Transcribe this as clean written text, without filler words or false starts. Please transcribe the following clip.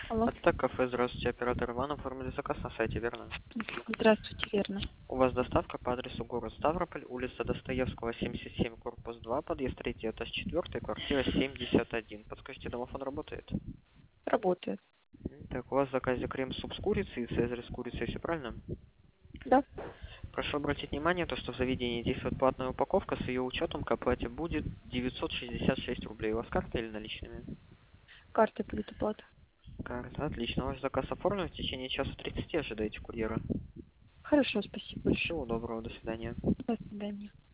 Алло. Ацтек кафе, здравствуйте, оператор Иван, оформили заказ на сайте, верно? Здравствуйте, верно. У вас доставка по адресу город Ставрополь, улица Достоевского, 77, корпус 2, подъезд 3, этаж 4, квартира 71. Подскажите, домофон работает? Работает. Так, у вас в заказе крем-суп с курицей и цезарь с курицей, все правильно? Да. Прошу обратить внимание, то, что в заведении действует платная упаковка, с ее учетом к оплате будет 966 рублей. У вас карта или наличными? Картой будет оплата. Карта, отлично. Ваш заказ оформлен, в течение часа 30 ожидаете курьера. Хорошо, спасибо большое. Всего доброго, до свидания. До свидания.